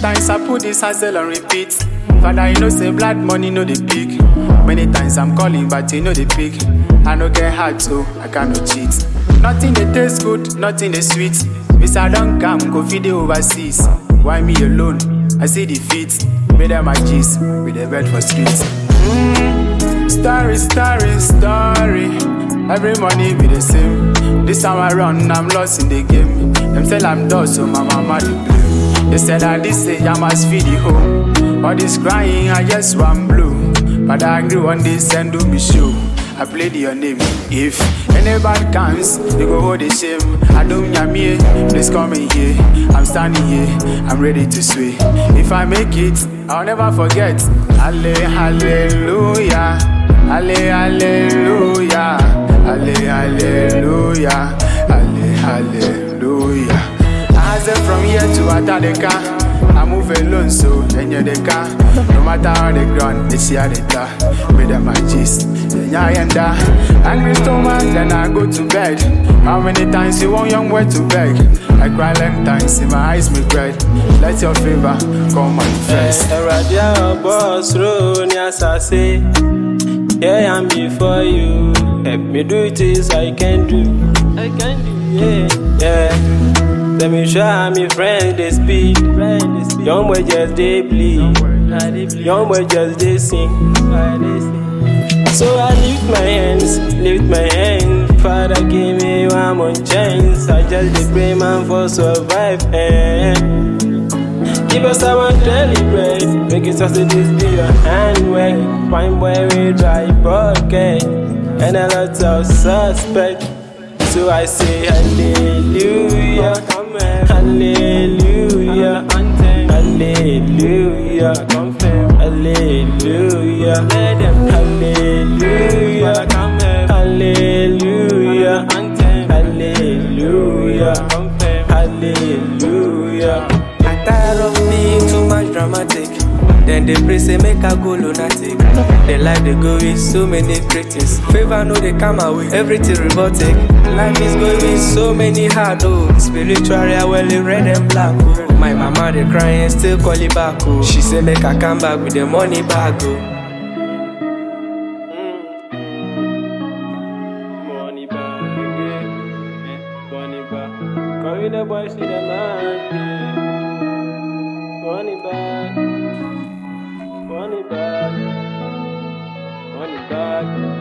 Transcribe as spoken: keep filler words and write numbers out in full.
times I put this hustle on repeat. Father, you know say blood money no dey pick. Many times I'm calling but you know they pick. I no get heart so I cannot cheat. Nothing they taste good, nothing they sweet. Miss I don't come, go feed the overseas. Why me alone? I see the feet. Made them my G's with the bed for streets. Mm, story, story, story. Every money be the same. This time I run, I'm lost in the game. Them say I'm done, so my mama do blame. They said that this day I must feed the home. All this crying, I just want blue. But I agree one day, send to me show. I played your name. If anybody comes, you go hold the shame. I don't me, please come in here. I'm standing here, I'm ready to sway. If I make it, I'll never forget. Halle, hallelujah. Halle, hallelujah. Halle, hallelujah. Halle, hallelujah. I said from here to Atadeka. I move alone, so then you're the car. No matter how they ground, they see how they die. Made them my gist, then I end up. Angry stomach, then I go to bed. How many times you want young boy to beg? I cry long times, in my eyes me red. Let your favor come manifest. Radia boss, road, yes I say. Yeah, I'm before you. Help me do it as I can do. I can do, yeah, yeah. Let me show me friends they speak. Young boy just they bleed. Young boy just they sing. So I lift my hands, lift my hand. Father give me one more chance. I just dey pray man for survive. Eh. Give us someone daily bread. Make it so this be your handwork. Fine boy we dry pocket and a lot of suspect. So I say hallelujah. Hallelujah, hallelujah, hallelujah, hallelujah, hallelujah, hallelujah, hallelujah. I'm tired of being too much dramatic. Then they pray say make I go lunatic. The life they go with so many critics. Favor know they come away, everything robotic. Life is going with so many hard oh. Spiritually I well red and black oh. My mama they crying still call it back oh. She say make I come back with the money bag oh. Mm. Money bag, yeah. Money bag. Come with the boys, see the man. Yeah. Money bag. Money bag, money bag.